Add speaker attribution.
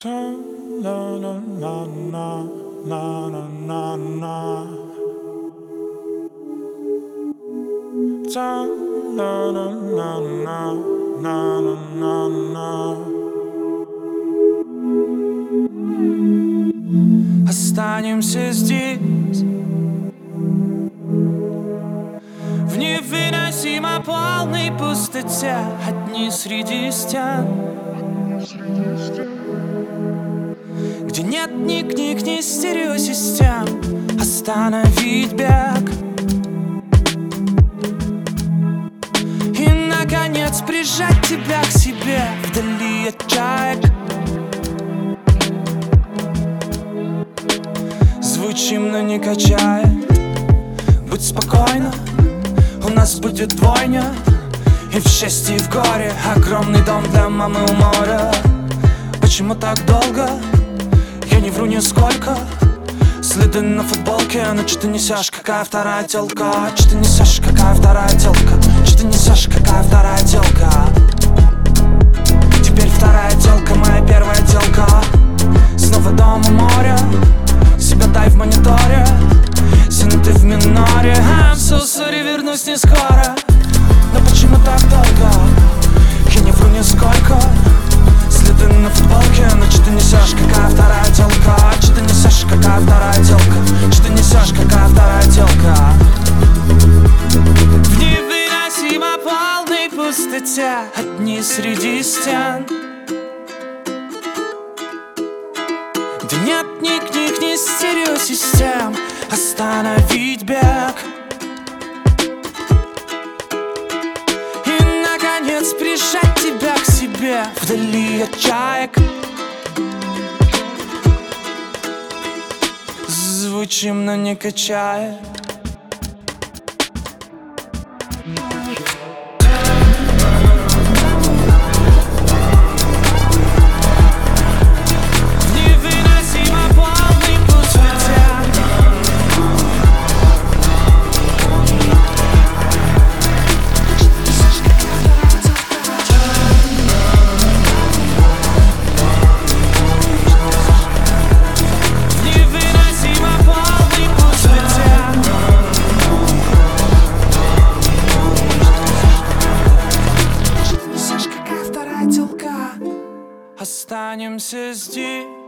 Speaker 1: Останемся здесь, в невыносимо полной пустоте, одни среди стен, где нет ни книг, ни стереосистем. Остановить бег и, наконец, прижать тебя к себе вдали от чаек. Звучим, но не качает. Будь спокойна, у нас будет двойня. И в счастье, и в горе огромный дом для мамы у моря. Почему так долго? Я не вру нисколько. Следы на футболке, но что ты несешь, какая вторая телка? Что ты несешь, какая вторая телка? Что ты несешь, какая вторая телка? Теперь вторая телка, моя первая телка. Снова дом у моря, себя дай в мониторе. Синуты в миноре. I'm so sorry, вернусь не скоро. Но почему так долго? Я не вру нисколько. Следы на футболке, но что ты несешь, какая вторая телка? Что ты несешь, какая вторая телка? Что ты несешь, какая вторая телка? В невыносимо полной пустоте, одни среди стен, где нет ни книг, ни стереосистем. Остановить бег и, наконец, прижать тебя к себе вдали от чаек. Звучим, но не качает. Останемся здесь.